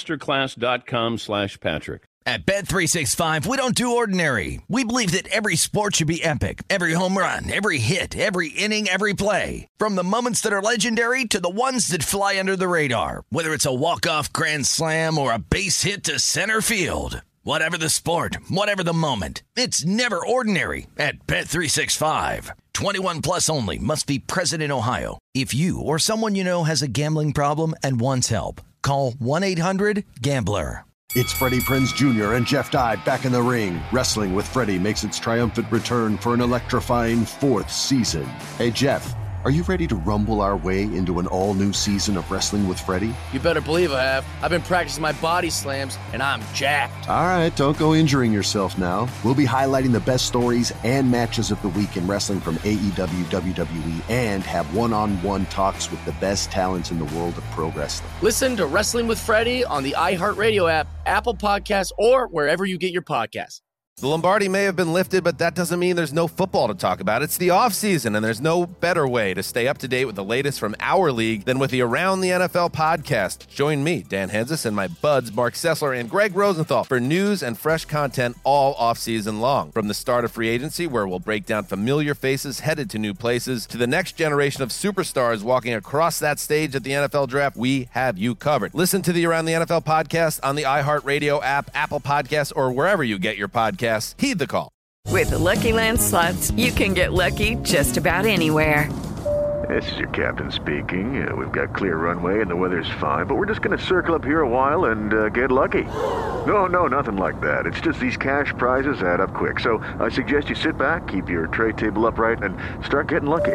Masterclass.com/Patrick. At Bet365, we don't do ordinary. We believe that every sport should be epic. Every home run, every hit, every inning, every play. From the moments that are legendary to the ones that fly under the radar. Whether it's a walk-off grand slam or a base hit to center field. Whatever the sport, whatever the moment, it's never ordinary at Bet365. 21 plus only. Must be present in Ohio. If you or someone you know has a gambling problem and wants help, call 1-800-GAMBLER. It's Freddie Prinze Jr. and Jeff Dye back in the ring. Wrestling with Freddie makes its triumphant return for an electrifying 4th season. Hey, Jeff, are you ready to rumble our way into an all-new season of Wrestling with Freddie? You better believe I have. I've been practicing my body slams, and I'm jacked. All right, don't go injuring yourself now. We'll be highlighting the best stories and matches of the week in wrestling from AEW, WWE, and have one-on-one talks with the best talents in the world of pro wrestling. Listen to Wrestling with Freddie on the iHeartRadio app, Apple Podcasts, or wherever you get your podcasts. The Lombardi may have been lifted, but that doesn't mean there's no football to talk about. It's the offseason, and there's no better way to stay up to date with the latest from our league than with the Around the NFL podcast. Join me, Dan Henzis, and my buds, Mark Sessler and Greg Rosenthal, for news and fresh content all offseason long. From the start of free agency, where we'll break down familiar faces headed to new places, to the next generation of superstars walking across that stage at the NFL Draft, we have you covered. Listen to the Around the NFL podcast on the iHeartRadio app, Apple Podcasts, or wherever you get your podcasts. Heed the call. With the Lucky Land Slots, you can get lucky just about anywhere. This is your captain speaking. We've got clear runway and the weather's fine, but we're just going to circle up here a while and get lucky. No, nothing like that. It's just these cash prizes add up quick. So I suggest you sit back, keep your tray table upright, and start getting lucky.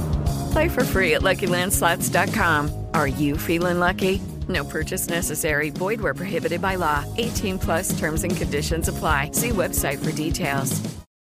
Play for free at LuckyLandSlots.com. Are you feeling lucky? No purchase necessary. Void where prohibited by law. 18 plus terms and conditions apply. See website for details.